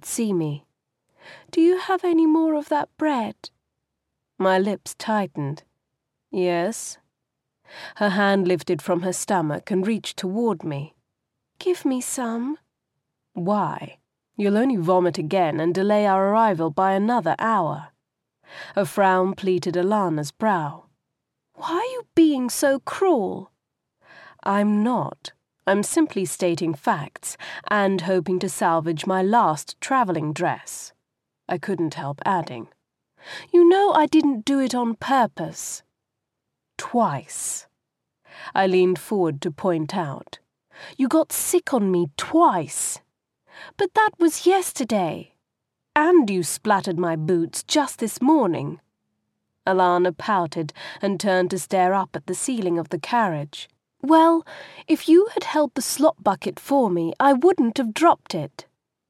see me. "Do you have any more of that bread?" My lips tightened. "Yes." Her hand lifted from her stomach and reached toward me. "Give me some." "Why? You'll only vomit again and delay our arrival by another hour." A frown pleated Alana's brow. "Why are you being so cruel?" "I'm not. I'm simply stating facts and hoping to salvage my last traveling dress." I couldn't help adding, "You know I didn't do it on purpose." "Twice." I leaned forward to point out. "You got sick on me twice." "But that was yesterday." "And you splattered my boots just this morning." Alana pouted and turned to stare up at the ceiling of the carriage. "Well, if you had held the slop bucket for me, I wouldn't have dropped it."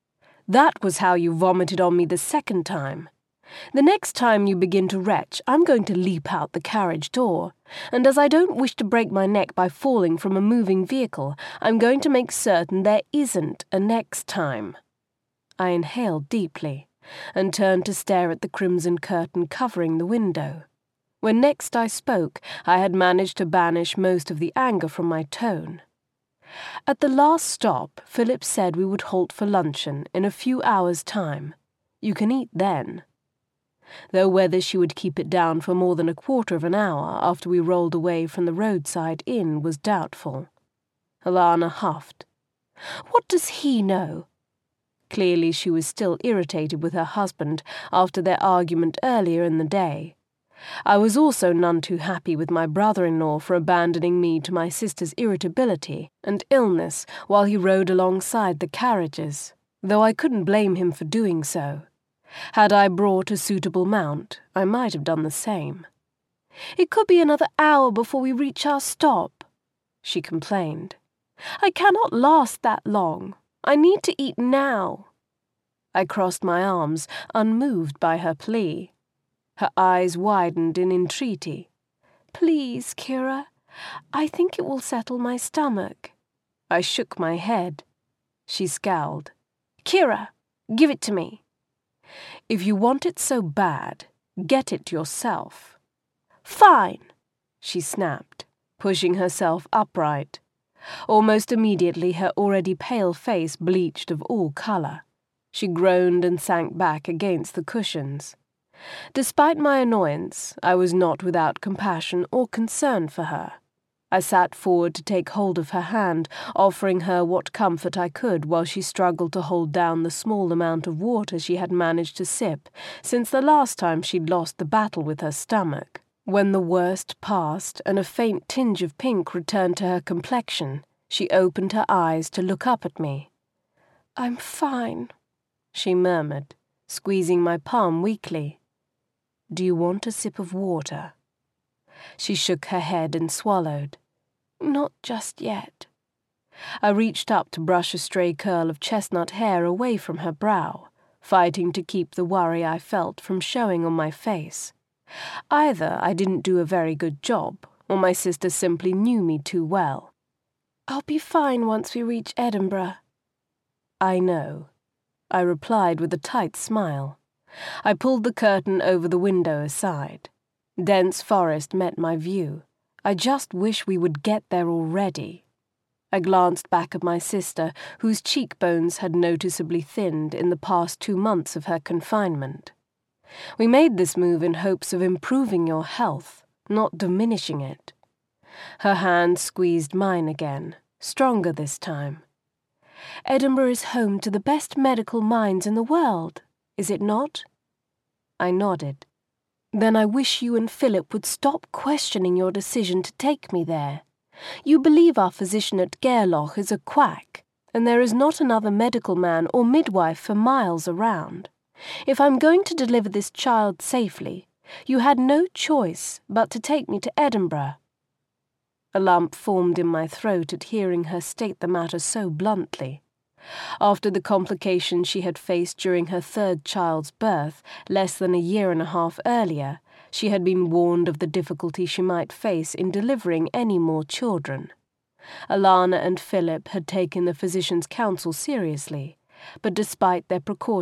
"That was how you vomited on me the second time. The next time you begin to retch, I'm going to leap out the carriage door, and as I don't wish to break my neck by falling from a moving vehicle, I'm going to make certain there isn't a next time." I inhaled deeply and turned to stare at the crimson curtain covering the window. When next I spoke, I had managed to banish most of the anger from my tone. "At the last stop, Philip said we would halt for luncheon in a few hours' time. You can eat then." Though whether she would keep it down for more than a quarter of an hour after we rolled away from the roadside inn was doubtful. Alana huffed. "What does he know?" Clearly she was still irritated with her husband after their argument earlier in the day. I was also none too happy with my brother-in-law for abandoning me to my sister's irritability and illness while he rode alongside the carriages, though I couldn't blame him for doing so. Had I brought a suitable mount, I might have done the same. "It could be another hour before we reach our stop," she complained. "I cannot last that long. I need to eat now." I crossed my arms, unmoved by her plea. Her eyes widened in entreaty. "Please, Kira. I think it will settle my stomach." I shook my head. She scowled. "Kira, give it to me." "If you want it so bad, get it yourself." "Fine," she snapped, pushing herself upright. Almost immediately her already pale face bleached of all color. She groaned and sank back against the cushions. Despite my annoyance, I was not without compassion or concern for her. I sat forward to take hold of her hand, offering her what comfort I could while she struggled to hold down the small amount of water she had managed to sip since the last time she'd lost the battle with her stomach. When the worst passed and a faint tinge of pink returned to her complexion, she opened her eyes to look up at me. "I'm fine," she murmured, squeezing my palm weakly. "Do you want a sip of water?" She shook her head and swallowed. "Not just yet." I reached up to brush a stray curl of chestnut hair away from her brow, fighting to keep the worry I felt from showing on my face. Either I didn't do a very good job, or my sister simply knew me too well. "I'll be fine once we reach Edinburgh." "I know," I replied with a tight smile. I pulled the curtain over the window aside. Dense forest met my view. I just wish we would get there already. I glanced back at my sister, whose cheekbones had noticeably thinned in the past 2 months of her confinement. "We made this move in hopes of improving your health, not diminishing it." Her hand squeezed mine again, stronger this time. "Edinburgh is home to the best medical minds in the world, is it not?" I nodded. "Then I wish you and Philip would stop questioning your decision to take me there. You believe our physician at Gairloch is a quack, and there is not another medical man or midwife for miles around. If I'm going to deliver this child safely, you had no choice but to take me to Edinburgh." A lump formed in my throat at hearing her state the matter so bluntly. After the complications she had faced during her 3rd child's birth, less than a year and a half earlier, she had been warned of the difficulty she might face in delivering any more children. Alana and Philip had taken the physician's counsel seriously, but despite their precautions,